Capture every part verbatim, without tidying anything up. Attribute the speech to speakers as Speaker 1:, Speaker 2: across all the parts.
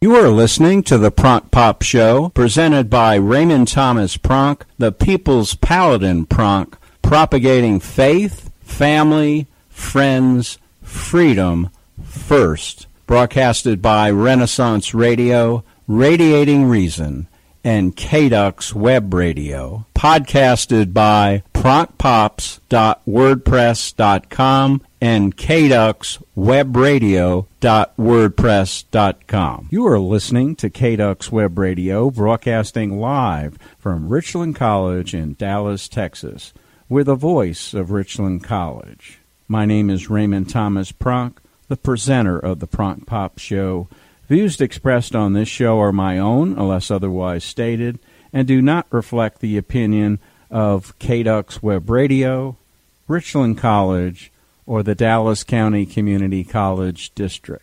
Speaker 1: You are listening to the Pronk Pop Show, presented by Raymond Thomas Pronk, the People's Paladin Pronk, propagating faith, family, friends, freedom first. Broadcasted by Renaissance Radio, Radiating Reason, and K D U X Web Radio. Podcasted by pronk pops dot wordpress dot com and K D U X Web Radio dot wordpress dot com. You are listening to K D U X Web Radio, broadcasting live from Richland College in Dallas, Texas. We're the voice of Richland College. My name is Raymond Thomas Pronk, the presenter of the Pronk Pop Show. Views expressed on this show are my own, unless otherwise stated, and do not reflect the opinion of K D U X Web Radio, Richland College, or the Dallas County Community College District.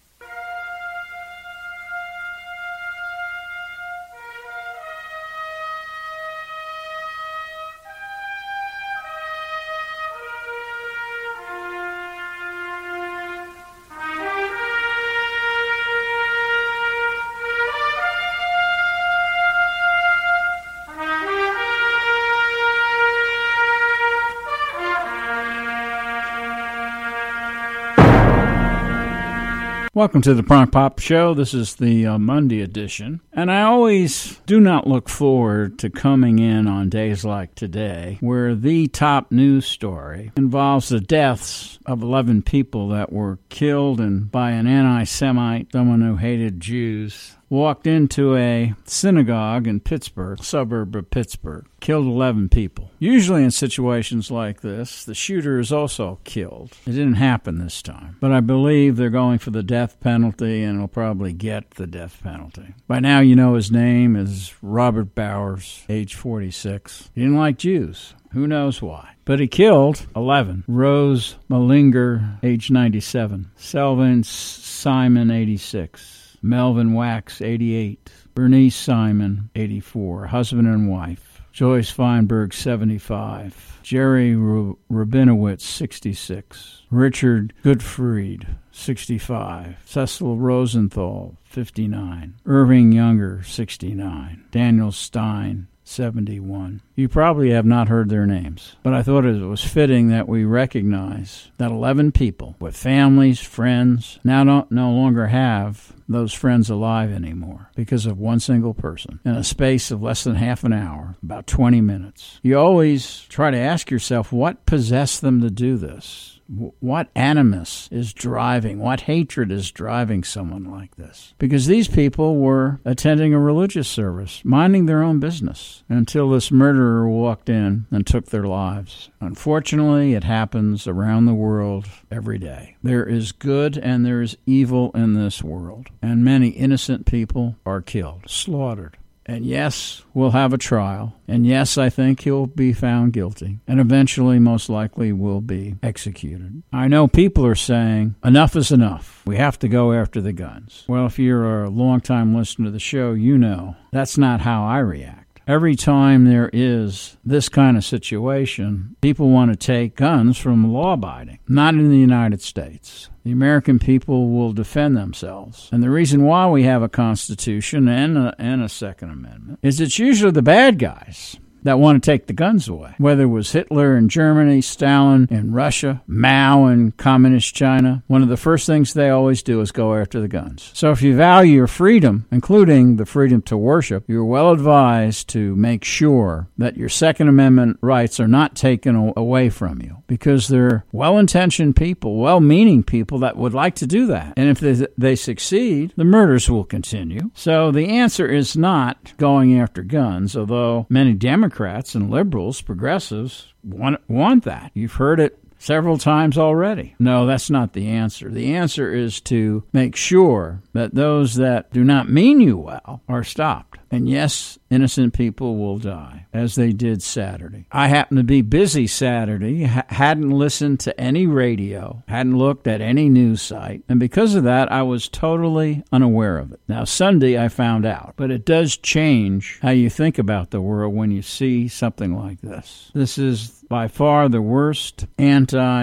Speaker 1: Welcome to the Pronk Pop Show. This is the uh, Monday edition, and I always do not look forward to coming in on days like today, where the top news story involves the deaths of eleven people that were killed and by an anti-Semite, someone who hated Jews, walked into a synagogue in Pittsburgh, suburb of Pittsburgh, killed eleven people. Usually in situations like this, the shooter is also killed. It didn't happen this time, but I believe they're going for the death penalty, and he'll probably get the death penalty. By now you know his name is Robert Bowers, age forty-six. He didn't like Jews. Who knows why? But he killed eleven. Rose Malinger, age ninety-seven. Selvin Simon, eighty-six. Melvin Wax, eighty-eight. Bernice Simon, eighty-four. Husband and wife. Joyce Feinberg, seventy-five. Jerry Rabinowitz, sixty-six. Richard Goodfried, sixty-five. Cecil Rosenthal, fifty-nine. Irving Younger, sixty-nine. Daniel Stein, seventy-one. You probably have not heard their names, but I thought it was fitting that we recognize that eleven people with families, friends, now don't no longer have those friends alive anymore because of one single person in a space of less than half an hour, about twenty minutes. You always try to ask yourself what possessed them to do this. What animus is driving, what hatred is driving someone like this? Because these people were attending a religious service, minding their own business, until this murderer walked in and took their lives. Unfortunately, it happens around the world every day. There is good and there is evil in this world, and many innocent people are killed, slaughtered. And yes, we'll have a trial. And yes, I think he'll be found guilty. And eventually, most likely, will be executed. I know people are saying, enough is enough. We have to go after the guns. Well, if you're a longtime listener to the show, you know that's not how I react. Every time there is this kind of situation, people want to take guns from law-abiding. Not in the United States. The American people will defend themselves. And the reason why we have a Constitution and a, and a Second Amendment is it's usually the bad guys that want to take the guns away. Whether it was Hitler in Germany, Stalin in Russia, Mao in communist China, one of the first things they always do is go after the guns. So if you value your freedom, including the freedom to worship, you're well advised to make sure that your Second Amendment rights are not taken away from you, because they're well-intentioned people, well-meaning people that would like to do that. And if they, they succeed, the murders will continue. So the answer is not going after guns, although many Democrats Democrats and liberals, progressives, want, want that. You've heard it several times already. No, that's not the answer. The answer is to make sure that those that do not mean you well are stopped. And yes, innocent people will die, as they did Saturday. I happened to be busy Saturday, ha- hadn't listened to any radio, hadn't looked at any news site, and because of that, I was totally unaware of it. Now, Sunday I found out, but it does change how you think about the world when you see something like this. This is by far the worst anti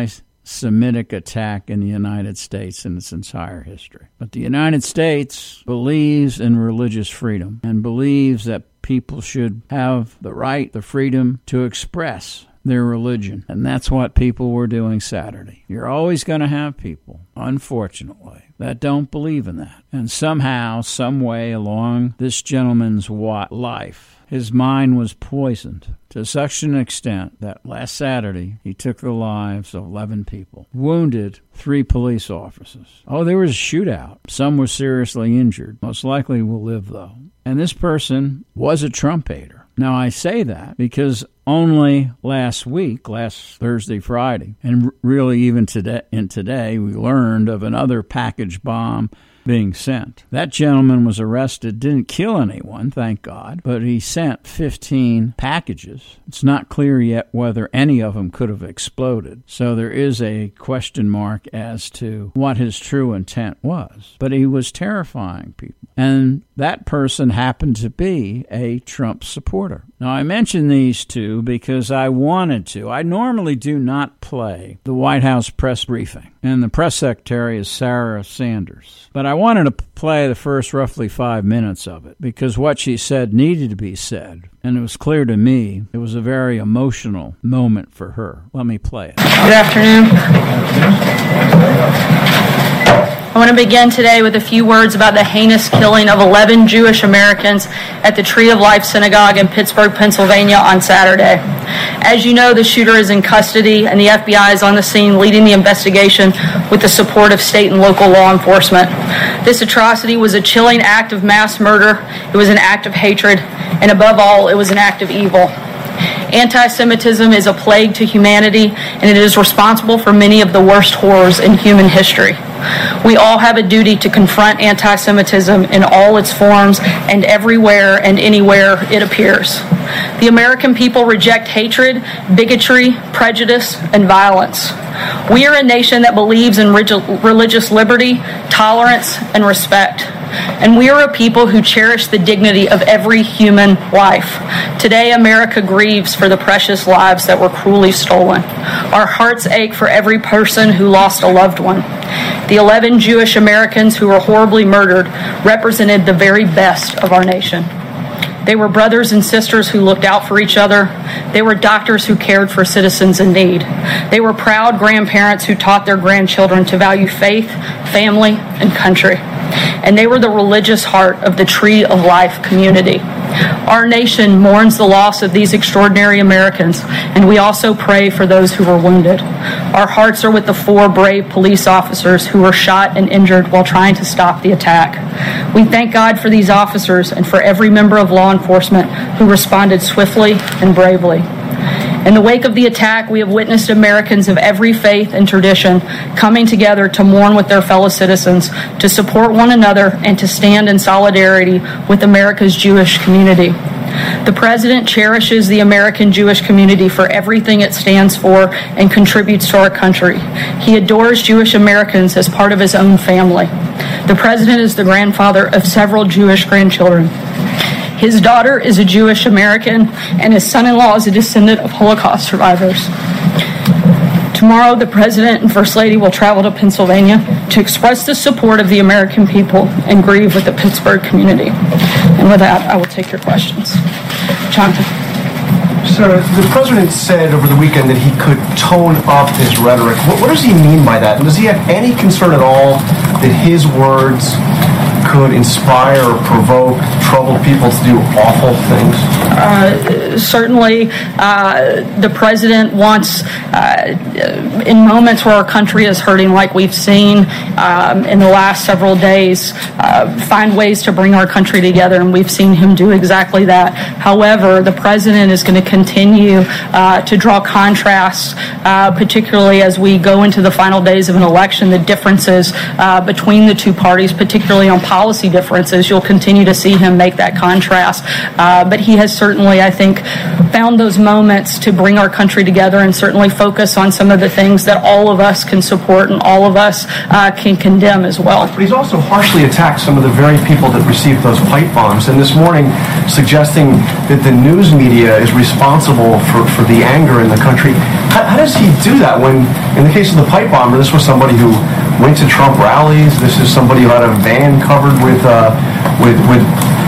Speaker 1: Semitic attack in the United States in its entire history. But the United States believes in religious freedom and believes that people should have the right, the freedom to express their religion. And that's what people were doing Saturday. You're always going to have people, unfortunately, that don't believe in that. And somehow, some way along this gentleman's life, his mind was poisoned to such an extent that last Saturday he took the lives of eleven people, wounded three police officers. Oh, there was a shootout. Some were seriously injured. Most likely will live, though. And this person was a Trump hater. Now, I say that because only last week, last Thursday, Friday, and really even today, in today, we learned of another package bomb being sent. That gentleman was arrested, didn't kill anyone, thank God, but he sent fifteen packages. It's not clear yet whether any of them could have exploded. So there is a question mark as to what his true intent was. But he was terrifying people. And that person happened to be a Trump supporter. Now, I mention these two because I wanted to. I normally do not play the White House press briefing, and the press secretary is Sarah Sanders. But I wanted to play the first roughly five minutes of it because what she said needed to be said, and it was clear to me it was a very emotional moment for her. Let me play it.
Speaker 2: Good afternoon. I want to begin today with a few words about the heinous killing of eleven Jewish Americans at the Tree of Life Synagogue in Pittsburgh, Pennsylvania on Saturday. As you know, the shooter is in custody and the F B I is on the scene leading the investigation with the support of state and local law enforcement. This atrocity was a chilling act of mass murder. It was an act of hatred, and above all, it was an act of evil. Anti-Semitism is a plague to humanity, and it is responsible for many of the worst horrors in human history. We all have a duty to confront anti-Semitism in all its forms and everywhere and anywhere it appears. The American people reject hatred, bigotry, prejudice, and violence. We are a nation that believes in religious liberty, tolerance, and respect. And we are a people who cherish the dignity of every human life. Today, America grieves for the precious lives that were cruelly stolen. Our hearts ache for every person who lost a loved one. The eleven Jewish Americans who were horribly murdered represented the very best of our nation. They were brothers and sisters who looked out for each other. They were doctors who cared for citizens in need. They were proud grandparents who taught their grandchildren to value faith, family, and country. And they were the religious heart of the Tree of Life community. Our nation mourns the loss of these extraordinary Americans, and we also pray for those who were wounded. Our hearts are with the four brave police officers who were shot and injured while trying to stop the attack. We thank God for these officers and for every member of law enforcement who responded swiftly and bravely. In the wake of the attack, we have witnessed Americans of every faith and tradition coming together to mourn with their fellow citizens, to support one another, and to stand in solidarity with America's Jewish community. The President cherishes the American Jewish community for everything it stands for and contributes to our country. He adores Jewish Americans as part of his own family. The President is the grandfather of several Jewish grandchildren. His daughter is a Jewish American, and his son-in-law is a descendant of Holocaust survivors. Tomorrow, the President and First Lady will travel to Pennsylvania to express the support of the American people and grieve with the Pittsburgh community. And with that, I will take your questions. Jonathan.
Speaker 3: Sir, the President said over the weekend that he could tone up his rhetoric. What, what does he mean by that? And does he have any concern at all that his words could inspire or provoke troubled people to do awful things?
Speaker 2: Uh, certainly, uh, the President wants, uh, in moments where our country is hurting like we've seen um, in the last several days, uh, find ways to bring our country together, and we've seen him do exactly that. However, the President is going to continue uh, to draw contrasts, uh, particularly as we go into the final days of an election, the differences uh, between the two parties, particularly on policy differences, you'll continue to see him make that contrast. Uh, but he has certainly, I think, found those moments to bring our country together and certainly focus on some of the things that all of us can support and all of us uh, can condemn as well.
Speaker 3: But he's also harshly attacked some of the very people that received those pipe bombs, and this morning suggesting that the news media is responsible for, for the anger in the country. How, how does he do that when, in the case of the pipe bomber, this was somebody who went to Trump rallies, this is somebody who had a van covered with uh, with, with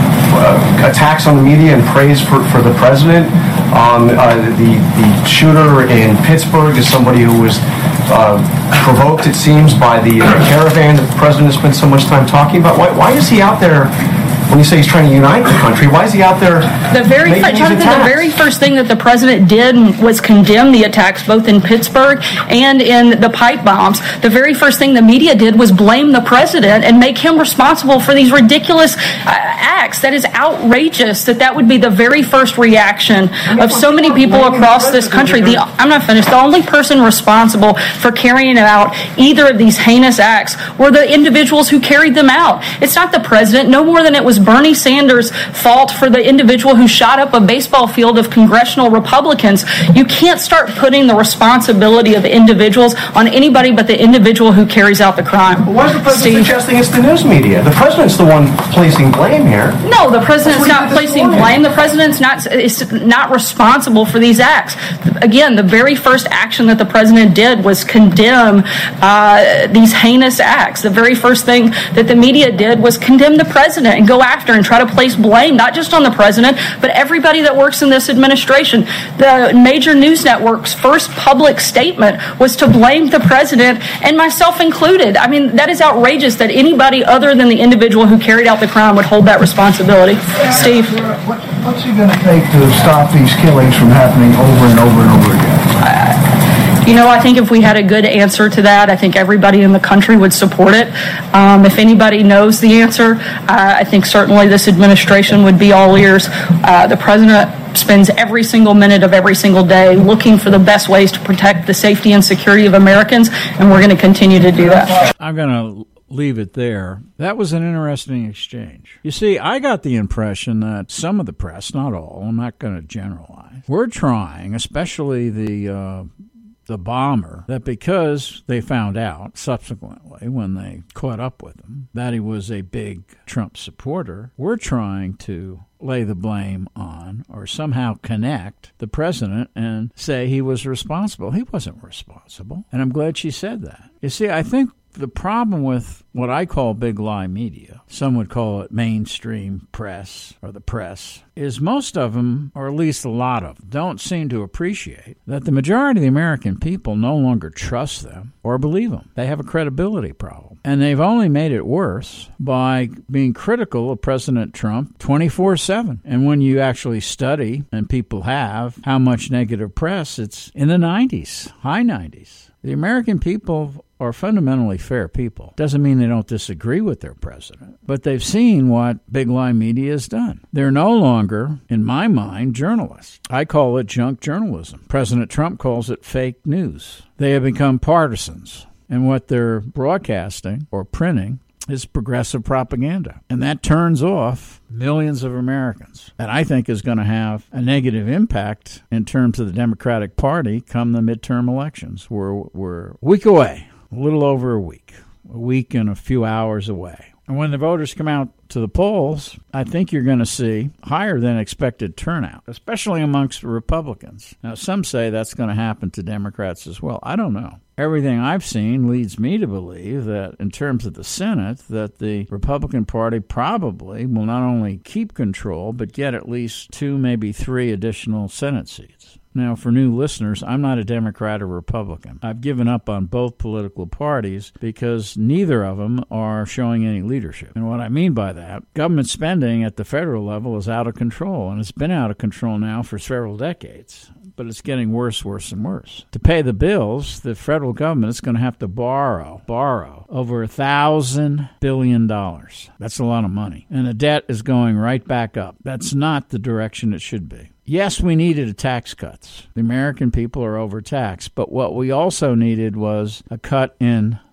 Speaker 3: uh, attacks on the media and praise for, for the president. Um, uh, the, the shooter in Pittsburgh is somebody who was uh, provoked, it seems, by the uh, caravan that the president has spent so much time talking about. Why, why is he out there? When you say he's trying to unite the country, why is he out there
Speaker 2: the very
Speaker 3: making
Speaker 2: Jonathan,
Speaker 3: these attacks?
Speaker 2: The very first thing that the president did was condemn the attacks both in Pittsburgh and in the pipe bombs. The very first thing the media did was blame the president and make him responsible for these ridiculous uh, acts. That is outrageous that that would be the very first reaction of so many people across this country. The, I'm not finished. The only person responsible for carrying out either of these heinous acts were the individuals who carried them out. It's not the president, no more than it was Bernie Sanders' fault for the individual who shot up a baseball field of congressional Republicans. You can't start putting the responsibility of individuals on anybody but the individual who carries out the crime.
Speaker 3: But why is the president
Speaker 2: Steve?
Speaker 3: suggesting it's the news media? The president's the one placing blame here.
Speaker 2: No, the president's
Speaker 3: That's what he
Speaker 2: not
Speaker 3: did this
Speaker 2: placing
Speaker 3: morning.
Speaker 2: blame. The president's not is not responsible for these acts. Again, the very first action that the president did was condemn uh, these heinous acts. The very first thing that the media did was condemn the president and go after and try to place blame, not just on the president, but everybody that works in this administration. The major news network's first public statement was to blame the president, and myself included. I mean, that is outrageous that anybody other than the individual who carried out the crime would hold that responsibility. Steve?
Speaker 4: What, what's it going to take to stop these killings from happening over and over and over again?
Speaker 2: Uh, You know, I think if we had a good answer to that, I think everybody in the country would support it. Um, if anybody knows the answer, uh, I think certainly this administration would be all ears. Uh, the president spends every single minute of every single day looking for the best ways to protect the safety and security of Americans, and we're going to continue to do that.
Speaker 1: I'm going to leave it there. That was an interesting exchange. You see, I got the impression that some of the press, not all, I'm not going to generalize, we're trying, especially the uh, the bomber, that because they found out subsequently when they caught up with him that he was a big Trump supporter, we're trying to lay the blame on or somehow connect the president and say he was responsible. He wasn't responsible. And I'm glad she said that. You see, I think the problem with what I call big lie media, some would call it mainstream press or the press, is most of them, or at least a lot of them, don't seem to appreciate that the majority of the American people no longer trust them or believe them. They have a credibility problem. And they've only made it worse by being critical of President Trump twenty-four seven. And when you actually study, and people have, how much negative press, it's in the nineties, high nineties. The American people are fundamentally fair people. Doesn't mean they don't disagree with their president, but they've seen what big lie media has done. They're no longer, in my mind, journalists. I call it junk journalism. President Trump calls it fake news. They have become partisans, and what they're broadcasting or printing is progressive propaganda. And that turns off millions of Americans. And I think is going to have a negative impact in terms of the Democratic Party come the midterm elections. We're, we're a week away, a little over a week, a week and a few hours away. And when the voters come out to the polls, I think you're going to see higher than expected turnout, especially amongst Republicans. Now, some say that's going to happen to Democrats as well. I don't know. Everything I've seen leads me to believe that in terms of the Senate, that the Republican Party probably will not only keep control, but get at least two, maybe three additional Senate seats. Now, for new listeners, I'm not a Democrat or Republican. I've given up on both political parties because neither of them are showing any leadership. And what I mean by that, government spending at the federal level is out of control, and it's been out of control now for several decades. But it's getting worse, worse, and worse. To pay the bills, the federal government is going to have to borrow, borrow over a thousand billion dollars. That's a lot of money. And the debt is going right back up. That's not the direction it should be. Yes, we needed a tax cuts. The American people are overtaxed. But what we also needed was a cut in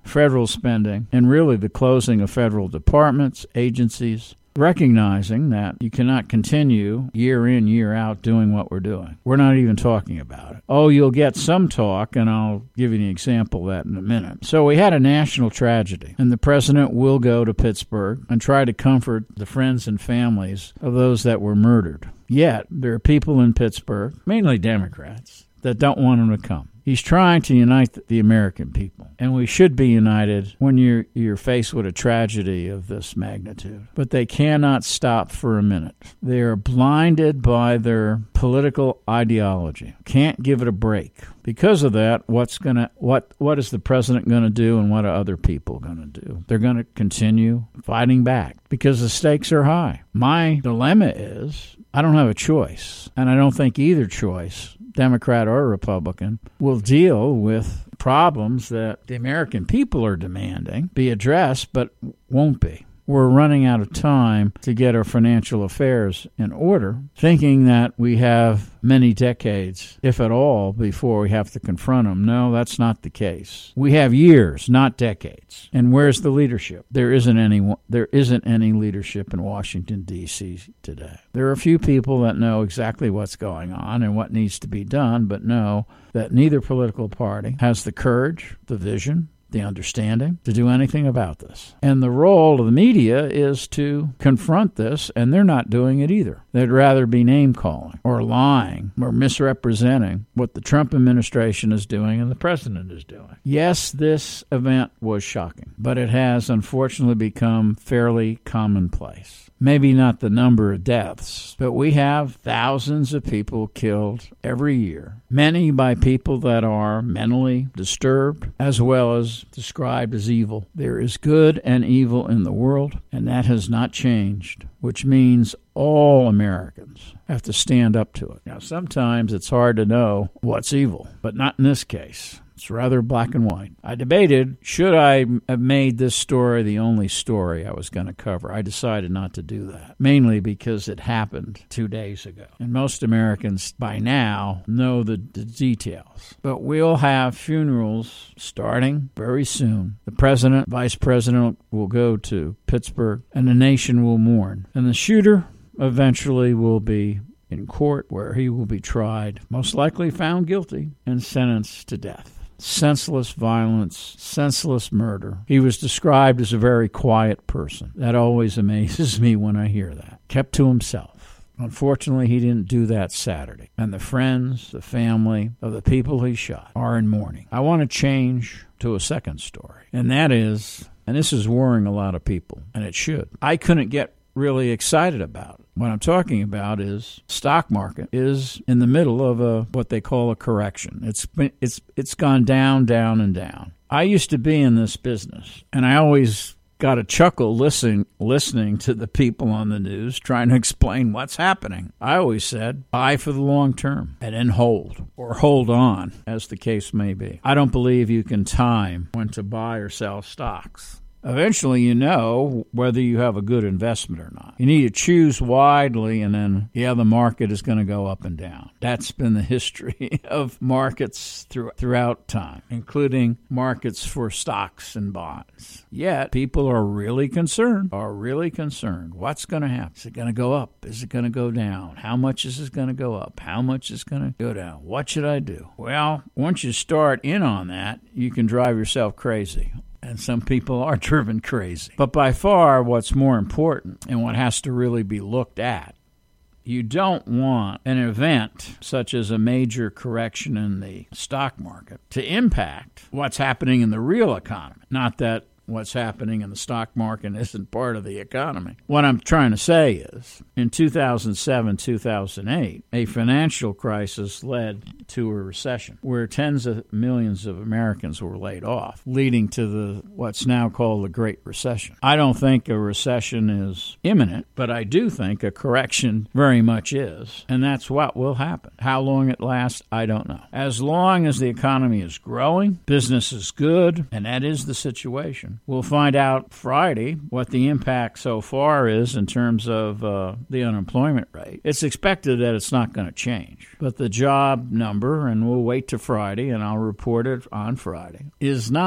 Speaker 1: federal spending and really the closing of federal departments, agencies, recognizing that you cannot continue year in, year out doing what we're doing. We're not even talking about it. Oh, you'll get some talk, and I'll give you an example of that in a minute. So we had a national tragedy, and the president will go to Pittsburgh and try to comfort the friends and families of those that were murdered. Yet, there are people in Pittsburgh, mainly Democrats, that don't want him to come. He's trying to unite the American people, and we should be united when you're you're faced with a tragedy of this magnitude. But they cannot stop for a minute. They are blinded by their political ideology. Can't give it a break. Because of that, what's gonna what what is the president going to do, and what are other people going to do? They're going to continue fighting back because the stakes are high. My dilemma is I don't have a choice, and I don't think either choice, Democrat or Republican, will deal with problems that the American people are demanding be addressed, but won't be. We're running out of time to get our financial affairs in order, thinking that we have many decades, if at all, before we have to confront them. No, that's not the case. We have years, not decades. And where's the leadership? There isn't any, there isn't any leadership in Washington, D C today. There are a few people that know exactly what's going on and what needs to be done, but know that neither political party has the courage, the vision, the understanding to do anything about this. And the role of the media is to confront this, and they're not doing it either. They'd rather be name-calling or lying or misrepresenting what the Trump administration is doing and the president is doing. Yes, this event was shocking, but it has unfortunately become fairly commonplace. Maybe not the number of deaths, but we have thousands of people killed every year, many by people that are mentally disturbed as well as described as evil. There is good and evil in the world, and that has not changed, which means all Americans have to stand up to it. Now, sometimes it's hard to know what's evil, but not in this case. It's rather black and white. I debated, should I have made this story the only story I was going to cover? I decided not to do that, mainly because it happened two days ago. And most Americans by now know the, the details. But we'll have funerals starting very soon. The president, vice president will go to Pittsburgh, and the nation will mourn. And the shooter eventually will be in court, where he will be tried, most likely found guilty, and sentenced to death. Senseless violence, senseless murder. He was described as a very quiet person. That always amazes me when I hear that. Kept to himself. Unfortunately, he didn't do that Saturday. And the friends, the family of the people he shot are in mourning. I want to change to a second story. And that is, and this is worrying a lot of people, and it should. I couldn't get really excited about it. What I'm talking about is stock market is in the middle of a what they call a correction. It's been, it's it's gone down, down, and down. I used to be in this business, and I always got a chuckle listening listening to the people on the news trying to explain what's happening. I always said, buy for the long term and then hold, or hold on, as the case may be. I don't believe you can time when to buy or sell stocks. Eventually, you know whether you have a good investment or not. You need to choose widely, and then, yeah, the market is going to go up and down. That's been the history of markets through, throughout time, including markets for stocks and bonds. Yet, people are really concerned, are really concerned. What's going to happen? Is it going to go up? Is it going to go down? How much is it going to go up? How much is going to go down? What should I do? Well, once you start in on that, you can drive yourself crazy. And some people are driven crazy. But by far, what's more important and what has to really be looked at, you don't want an event such as a major correction in the stock market to impact what's happening in the real economy. Not that what's happening in the stock market isn't part of the economy. What I'm trying to say is, in two thousand seven, two thousand eight, a financial crisis led to a recession where tens of millions of Americans were laid off, leading to the what's now called the Great Recession. I don't think a recession is imminent, but I do think a correction very much is, and that's what will happen. How long it lasts, I don't know. As long as the economy is growing, business is good, and that is the situation. We'll find out Friday what the impact so far is in terms of uh, the unemployment rate. It's expected that it's not going to change. But the job number, and we'll wait till Friday, and I'll report it on Friday, is not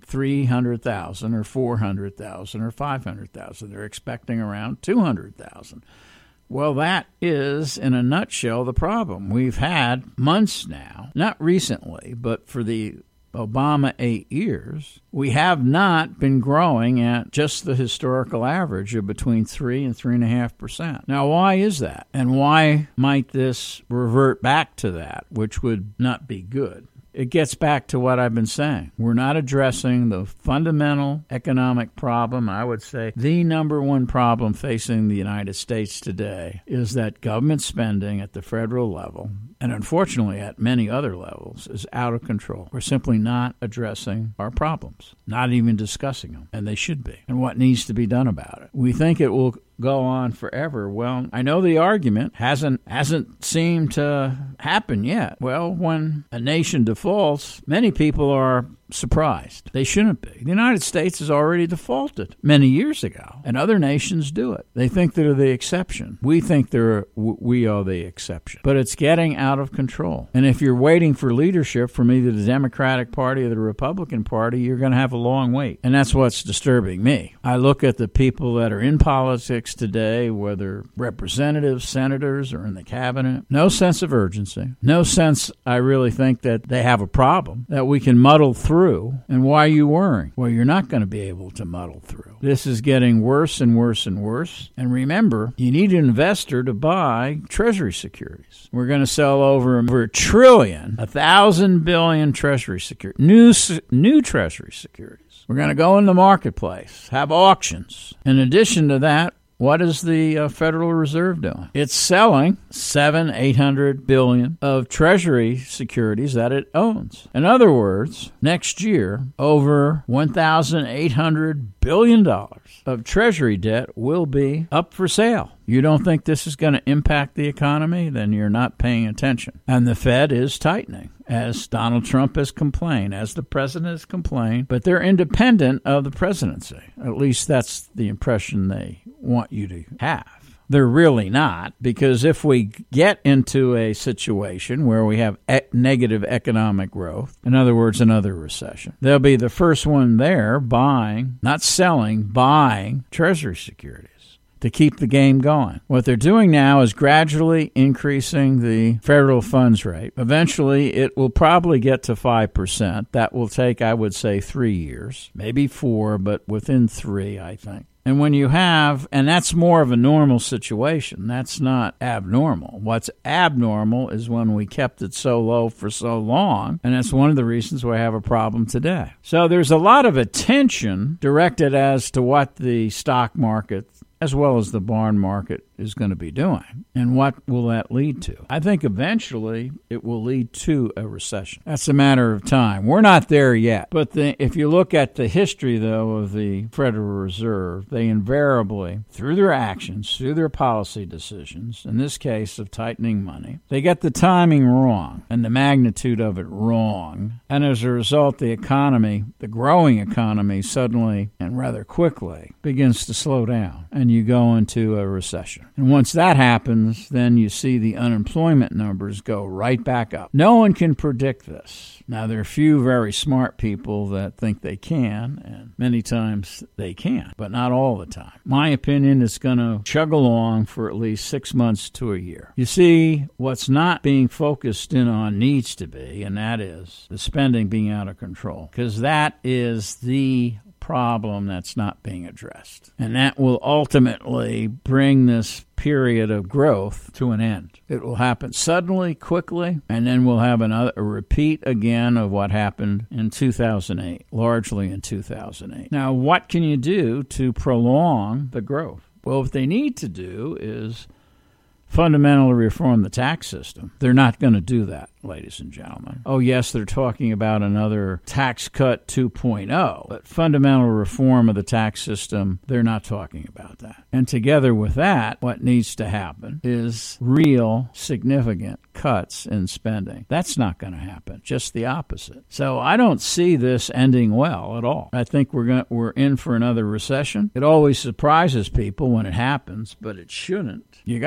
Speaker 1: three hundred thousand or four hundred thousand or five hundred thousand. They're expecting around two hundred thousand. Well, that is, in a nutshell, the problem. We've had months now, not recently, but for the Obama eight years, we have not been growing at just the historical average of between three and three and a half percent. Now, why is that? And why might this revert back to that, which would not be good? It gets back to what I've been saying. We're not addressing the fundamental economic problem. I would say the number one problem facing the United States today is that government spending at the federal level, and unfortunately at many other levels, is out of control. We're simply not addressing our problems, not even discussing them, and they should be, and what needs to be done about it. We think it will go on forever. Well, I know the argument hasn't hasn't seemed to happen yet. Well, when a nation defaults, many people are surprised. They shouldn't be. The United States has already defaulted many years ago, and other nations do it. They think they're the exception. We think they're we are the exception. But it's getting out of control. And if you're waiting for leadership from either the Democratic Party or the Republican Party, you're going to have a long wait. And that's what's disturbing me. I look at the people that are in politics today, whether representatives, senators, or in the cabinet, no sense of urgency, no sense, I really think, that they have a problem that we can muddle through. And why are you worrying? Well, you're not going to be able to muddle through. This is getting worse and worse and worse. And remember, you need an investor to buy Treasury securities. We're going to sell over, over a trillion, a thousand billion Treasury securities, new, new Treasury securities. We're going to go in the marketplace, have auctions. In addition to that, what is the uh, Federal Reserve doing? It's selling seven, eight hundred billion of Treasury securities that it owns. In other words, next year, over one thousand eight hundred billion dollars of Treasury debt will be up for sale. You don't think this is going to impact the economy? Then you're not paying attention. And the Fed is tightening, as Donald Trump has complained, as the president has complained, but they're independent of the presidency. At least that's the impression they want you to have. They're really not, because if we get into a situation where we have e- negative economic growth, in other words, another recession, they'll be the first one there buying, not selling, buying Treasury securities to keep the game going. What they're doing now is gradually increasing the federal funds rate. Eventually, it will probably get to five percent. That will take, I would say, three years, maybe four, but within three, I think. And when you have, and that's more of a normal situation, that's not abnormal. What's abnormal is when we kept it so low for so long, and that's one of the reasons we have a problem today. So there's a lot of attention directed as to what the stock market, as well as the bond market, is going to be doing. And what will that lead to? I think eventually it will lead to a recession. That's a matter of time. We're not there yet. But the, if you look at the history, though, of the Federal Reserve, they invariably, through their actions, through their policy decisions, in this case of tightening money, they get the timing wrong and the magnitude of it wrong. And as a result, the economy, the growing economy, suddenly and rather quickly begins to slow down, and you go into a recession. And once that happens, then you see the unemployment numbers go right back up. No one can predict this. Now, there are a few very smart people that think they can, and many times they can, but not all the time. My opinion is going to chug along for at least six months to a year. You see, what's not being focused in on needs to be, and that is the spending being out of control, because that is the problem that's not being addressed. And that will ultimately bring this period of growth to an end. It will happen suddenly, quickly, and then we'll have another a repeat again of what happened in two thousand eight, largely in two thousand eight. Now, what can you do to prolong the growth? Well, what they need to do is fundamentally reform the tax system. They're not going to do that, ladies and gentlemen. Oh, yes, they're talking about another tax cut two point oh, but fundamental reform of the tax system, they're not talking about that. And together with that, what needs to happen is real significant cuts in spending. That's not going to happen, just the opposite. So I don't see this ending well at all. I think we're going we're in for another recession. It always surprises people when it happens, but it shouldn't. You got to be wise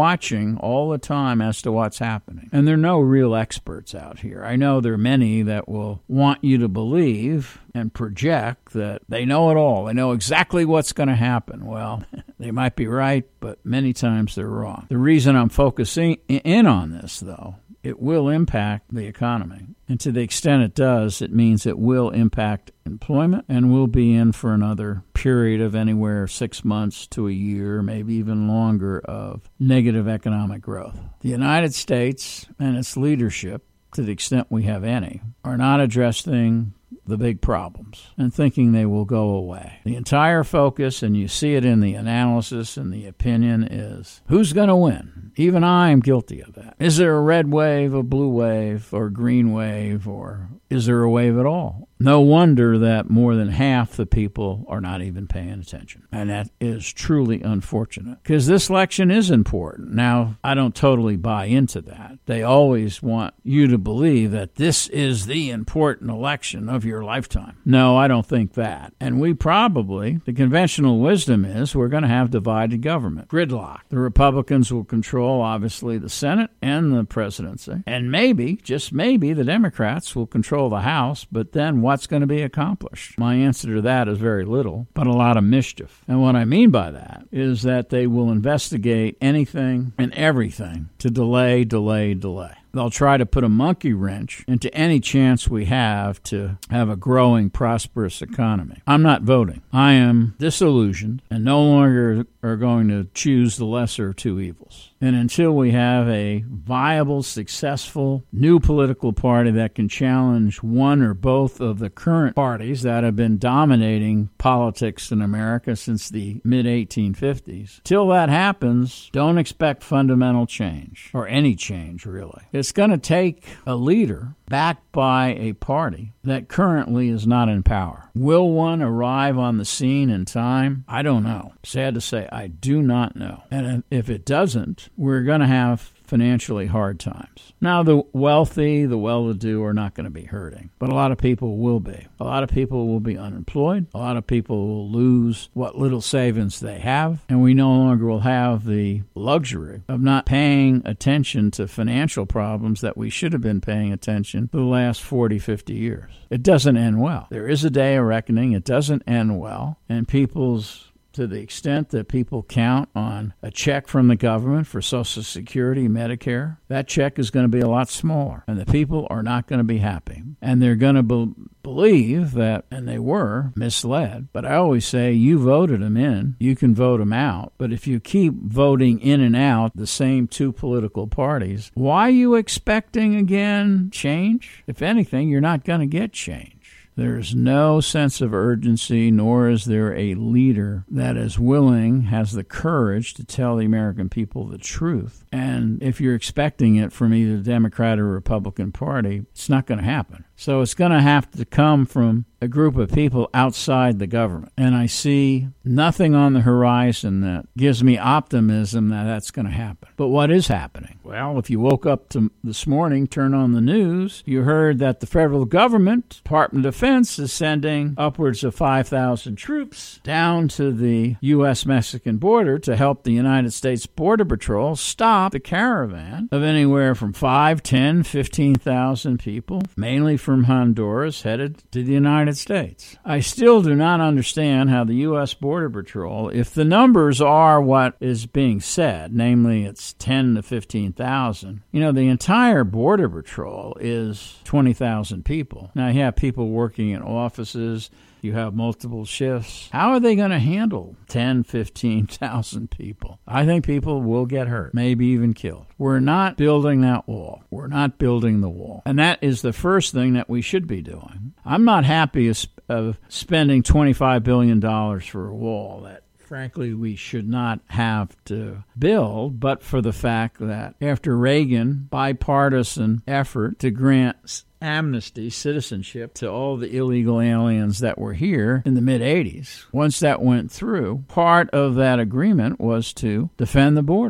Speaker 1: watching all the time as to what's happening. And there are no real experts out here. I know there are many that will want you to believe and project that they know it all. They know exactly what's going to happen. Well, they might be right, but many times they're wrong. The reason I'm focusing in on this, though, it will impact the economy. And to the extent it does, it means it will impact employment, and we'll be in for another period of anywhere six months to a year, maybe even longer, of negative economic growth. The United States and its leadership, to the extent we have any, are not addressing the big problems and thinking they will go away. The entire focus, and you see it in the analysis and the opinion, is who's going to win? Even I am guilty of that. Is there a red wave, a blue wave, or a green wave, or is there a wave at all? No wonder that more than half the people are not even paying attention. And that is truly unfortunate, because this election is important. Now, I don't totally buy into that. They always want you to believe that this is the important election of your lifetime. No, I don't think that. And we probably, the conventional wisdom is we're going to have divided government, gridlock. The Republicans will control, obviously, the Senate and the presidency. And maybe, just maybe, the Democrats will control the House, but then what's going to be accomplished? My answer to that is very little, but a lot of mischief. And what I mean by that is that they will investigate anything and everything to delay, delay, delay. They'll try to put a monkey wrench into any chance we have to have a growing, prosperous economy. I'm not voting. I am disillusioned and no longer are going to choose the lesser of two evils. And until we have a viable, successful, new political party that can challenge one or both of the current parties that have been dominating politics in America since the mid eighteen fifties, till that happens, don't expect fundamental change, or any change, really. It's going to take a leader backed by a party that currently is not in power. Will one arrive on the scene in time? I don't know. Sad to say, I do not know. And if it doesn't, we're going to have financially hard times. Now, the wealthy, the well-to-do are not going to be hurting, but a lot of people will be. A lot of people will be unemployed. A lot of people will lose what little savings they have, and we no longer will have the luxury of not paying attention to financial problems that we should have been paying attention for the last forty, fifty years. It doesn't end well. There is a day of reckoning. It doesn't end well, and people's to the extent that people count on a check from the government for Social Security, Medicare, that check is going to be a lot smaller, and the people are not going to be happy. And they're going to be- believe that, and they were misled, but I always say you voted them in, you can vote them out. But if you keep voting in and out the same two political parties, why are you expecting, again, change? If anything, you're not going to get change. There's no sense of urgency, nor is there a leader that is willing, has the courage to tell the American people the truth. And if you're expecting it from either the Democrat or Republican Party, it's not going to happen. So it's going to have to come from a group of people outside the government. And I see nothing on the horizon that gives me optimism that that's going to happen. But what is happening? Well, if you woke up to this morning, turn on the news, you heard that the federal government, Department of Defense, is sending upwards of five thousand troops down to the U S Mexican border to help the United States Border Patrol stop the caravan of anywhere from five, ten, fifteen thousand people, mainly from Honduras, headed to the United States. I still do not understand how the U S Border Patrol, if the numbers are what is being said, namely it's ten to fifteen thousand, you know, the entire Border Patrol is twenty thousand people. Now, you have people working in offices, you have multiple shifts. How are they going to handle ten, fifteen thousand people? I think people will get hurt, maybe even killed. We're not building that wall. We're not building the wall. And that is the first thing that we should be doing. I'm not happy of spending twenty-five billion dollars for a wall that, frankly, we should not have to build, but for the fact that after Reagan, bipartisan effort to grant amnesty, citizenship to all the illegal aliens that were here in the mid-eighties, once that went through, part of that agreement was to defend the border.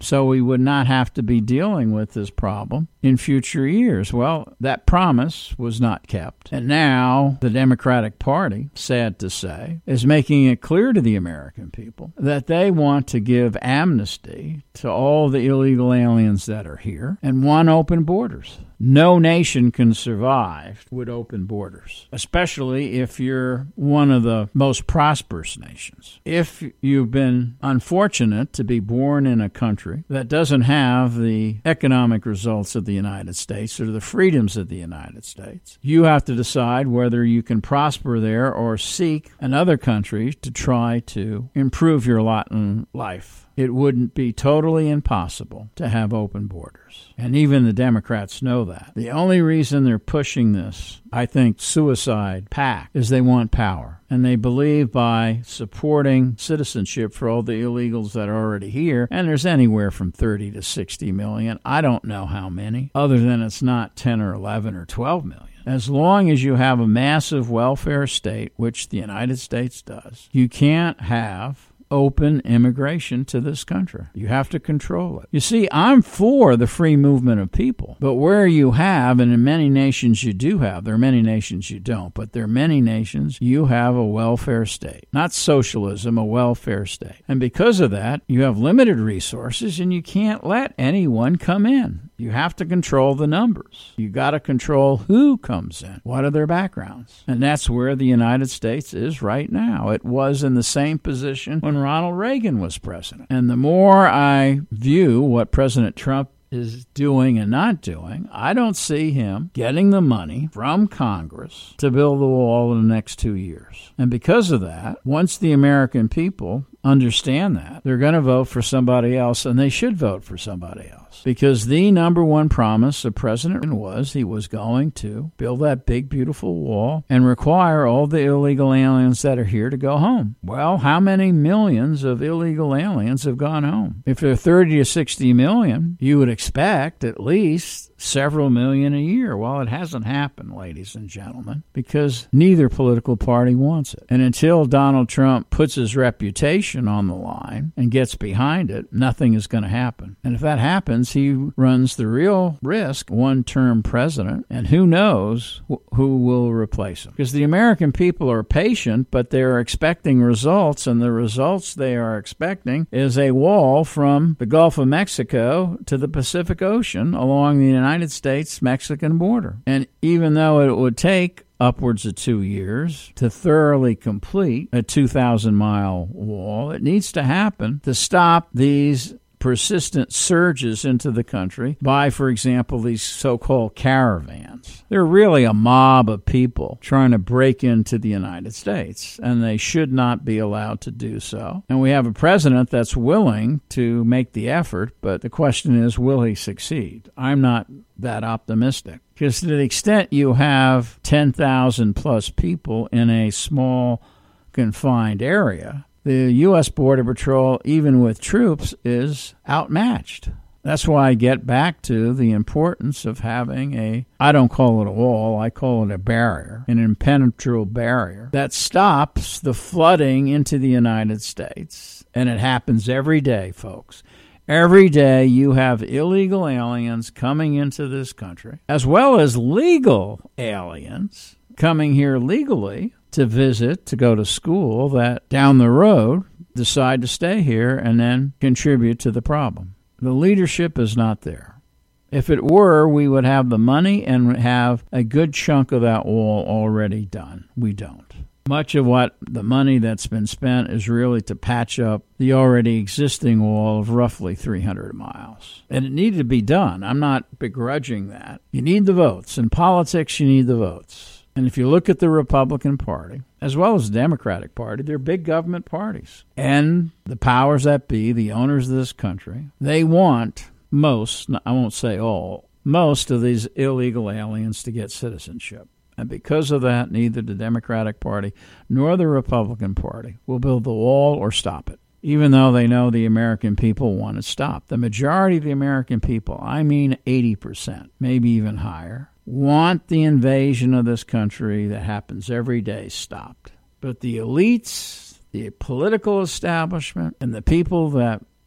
Speaker 1: so we would not have to be dealing with this problem in future years. Well, that promise was not kept. And now the Democratic Party, sad to say, is making it clear to the American people that they want to give amnesty to all the illegal aliens that are here and want open borders. No nation can survive with open borders, especially if you're one of the most prosperous nations. If you've been unfortunate to be born in a country that doesn't have the economic results of the United States or the freedoms of the United States, you have to decide whether you can prosper there or seek another country to try to improve your lot in life. It wouldn't be totally impossible to have open borders. And even the Democrats know that. The only reason they're pushing this, I think, suicide pact is they want power. And they believe by supporting citizenship for all the illegals that are already here, and there's anywhere from thirty to sixty million. I don't know how many, other than it's not ten or eleven or twelve million. As long as you have a massive welfare state, which the United States does, you can't have open immigration to this country. You have to control it. You see, I'm for the free movement of people, but where you have, and in many nations you do have, there are many nations you don't, but there are many nations you have a welfare state. Not socialism, a welfare state. And because of that, you have limited resources and you can't let anyone come in. You have to control the numbers. You got to control who comes in. What are their backgrounds? And that's where the United States is right now. It was in the same position when Ronald Reagan was president. And the more I view what President Trump is doing and not doing, I don't see him getting the money from Congress to build the wall in the next two years. And because of that, once the American people understand that, they're going to vote for somebody else, and they should vote for somebody else. Because the number one promise of President was he was going to build that big, beautiful wall and require all the illegal aliens that are here to go home. Well, how many millions of illegal aliens have gone home? If there are thirty to sixty million, you would expect at least several million a year. Well, it hasn't happened, ladies and gentlemen, because neither political party wants it. And until Donald Trump puts his reputation on the line and gets behind it, nothing is going to happen. And if that happens, he runs the real risk, one-term president, and who knows wh- who will replace him. Because the American people are patient, but they're expecting results, and the results they are expecting is a wall from the Gulf of Mexico to the Pacific Ocean along the United States-Mexican border. And even though it would take upwards of two years to thoroughly complete a two thousand mile wall, it needs to happen to stop these persistent surges into the country by, for example, these so-called caravans. They're really a mob of people trying to break into the United States, and they should not be allowed to do so. And we have a president that's willing to make the effort, but the question is, will he succeed? I'm not that optimistic. Because to the extent you have ten thousand plus people in a small, confined area, the U S Border Patrol, even with troops, is outmatched. That's why I get back to the importance of having a, I don't call it a wall, I call it a barrier, an impenetrable barrier that stops the flooding into the United States. And it happens every day, folks. Every day you have illegal aliens coming into this country, as well as legal aliens coming here legally to visit, to go to school, that down the road decide to stay here and then contribute to the problem. The leadership is not there. If it were, we would have the money and have a good chunk of that wall already done. We don't. Much of what the money that's been spent is really to patch up the already existing wall of roughly three hundred miles. And it needed to be done. I'm not begrudging that. You need the votes. In politics, you need the votes. And if you look at the Republican Party, as well as the Democratic Party, they're big government parties. And the powers that be, the owners of this country, they want most, I won't say all, most of these illegal aliens to get citizenship. And because of that, neither the Democratic Party nor the Republican Party will build the wall or stop it, even though they know the American people want it stopped. The majority of the American people, I mean eighty percent, maybe even higher, want the invasion of this country that happens every day stopped. But the elites, the political establishment, and the people that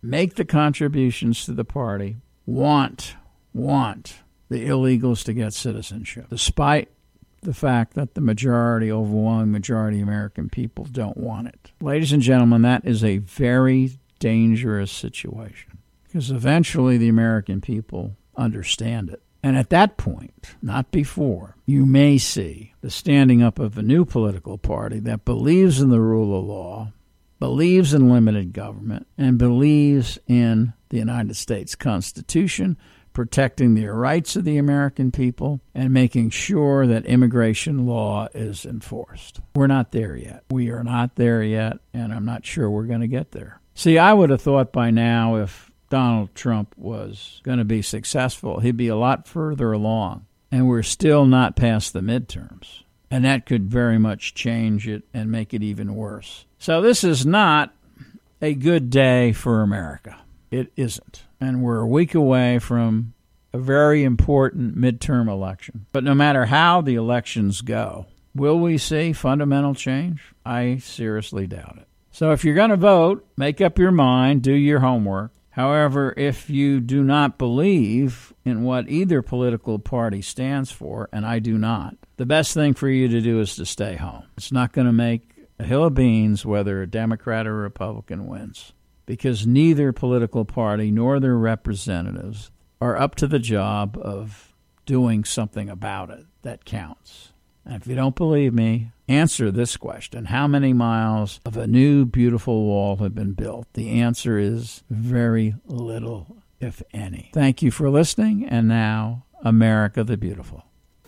Speaker 1: make the contributions to the party, want, want the illegals to get citizenship, despite the fact that the majority, overwhelming majority of American people don't want it. Ladies and gentlemen, that is a very dangerous situation because eventually the American people understand it. And at that point, not before, you may see the standing up of a new political party that believes in the rule of law, believes in limited government, and believes in the United States Constitution, protecting the rights of the American people, and making sure that immigration law is enforced. We're not there yet. We are not there yet, and I'm not sure we're going to get there. See, I would have thought by now if Donald Trump was going to be successful, he'd be a lot further along, and we're still not past the midterms, and that could very much change it and make it even worse. So this is not a good day for America. It isn't. And we're a week away from a very important midterm election. But no matter how the elections go, will we see fundamental change? I seriously doubt it. So if you're going to vote, make up your mind, do your homework. However, if you do not believe in what either political party stands for, and I do not, the best thing for you to do is to stay home. It's not going to make a hill of beans whether a Democrat or Republican wins, because neither political party nor their representatives are up to the job of doing something about it that counts. And if you don't believe me, answer this question. How many miles of a new, beautiful wall have been built? The answer is very little, if any. Thank you for listening, and now, America the Beautiful.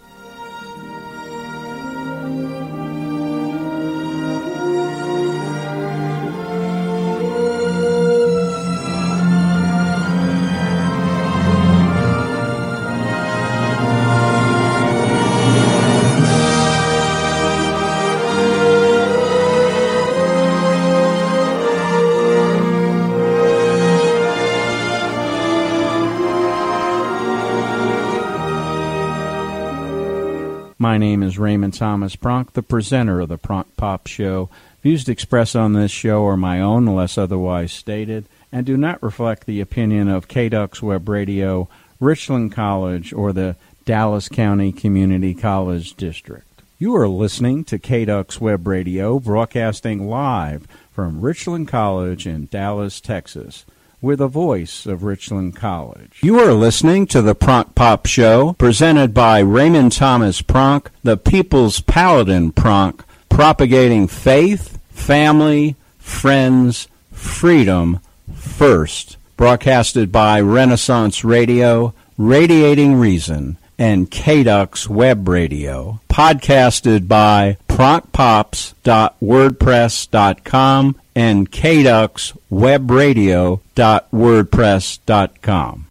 Speaker 5: My name is Raymond Thomas Pronk, the presenter of the Pronk Pop Show. Views expressed on this show are my own unless otherwise stated and do not reflect the opinion of K D U X Web Radio, Richland College, or the Dallas County Community College District. You are listening to K D U X Web Radio, broadcasting live from Richland College in Dallas, Texas. We're the voice of Richland College. You are listening to the Pronk Pop Show, presented by Raymond Thomas Pronk, the People's Paladin Pronk, propagating faith, family, friends, freedom first. Broadcasted by Renaissance Radio, Radiating Reason, and K D U X Web Radio. Podcasted by pronk pops dot wordpress dot com and K D U X Web Radio dot wordpress dot com.